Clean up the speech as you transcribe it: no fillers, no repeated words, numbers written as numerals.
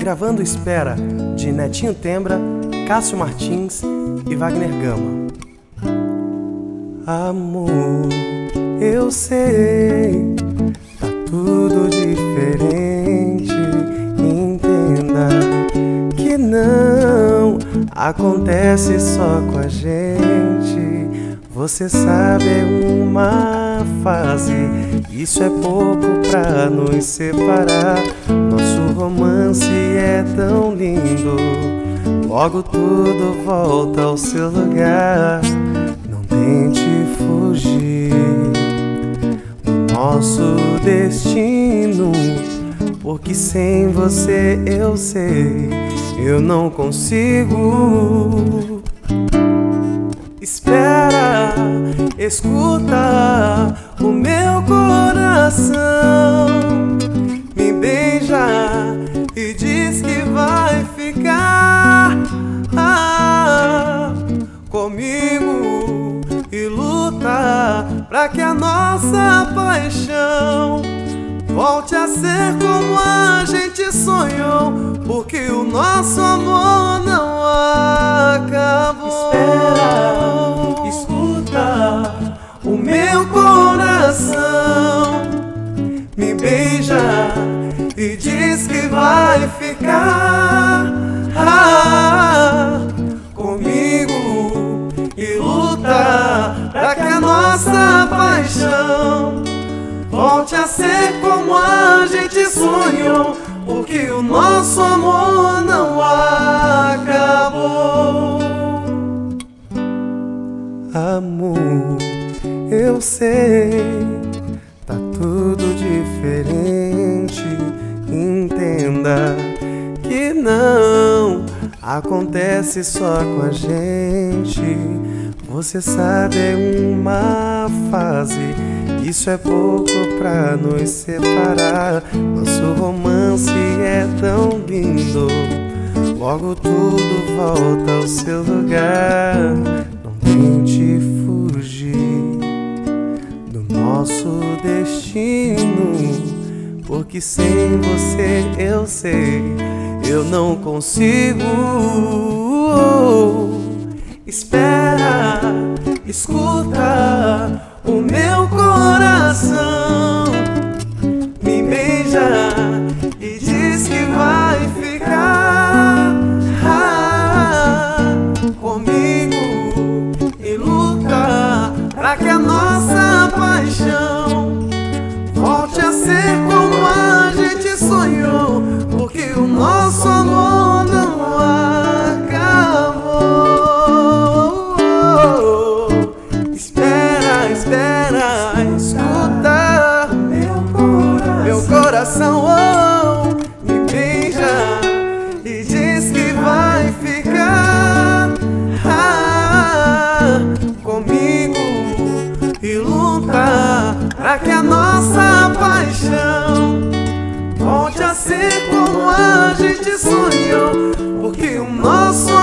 Gravando Espera, de Netinho Tembra, Cássio Martins e Wagner Gama. Amor, eu sei, tá tudo diferente. Entenda que não acontece só com a gente. Você sabe, é uma fase, isso é pouco pra nos separar. Nosso romance é tão lindo, logo tudo volta ao seu lugar. Não tente fugir do nosso destino, porque sem você eu sei, eu não consigo. Espera, escuta o meu coração, me beija e diz que vai ficar comigo e luta pra que a nossa paixão volte a ser como a gente sonhou, porque o nosso amor não acabou. Espera, escuta o meu coração, me beija e diz que vai ficar comigo e luta pra que a nossa paixão volte a ser como a gente sonhou, porque o nosso amor não acabou. Amor, eu sei, tá tudo diferente. Entenda que não acontece só com a gente. Você sabe, é uma fase, isso é pouco pra nos separar. Nosso romance é tão lindo, logo tudo volta ao seu lugar. Não tente fugir do nosso destino, porque sem você eu sei, eu não consigo. Espera, escuta o meu coração, me beija e diz que vai ficar comigo e luta pra que a nossa paixão volte a ser como a gente sonhou, porque o nosso amor não acabou. Espera, escuta meu coração, me beija e diz que vai ficar comigo e luta pra que a nossa paixão volte a ser como a gente sonhou, porque o nosso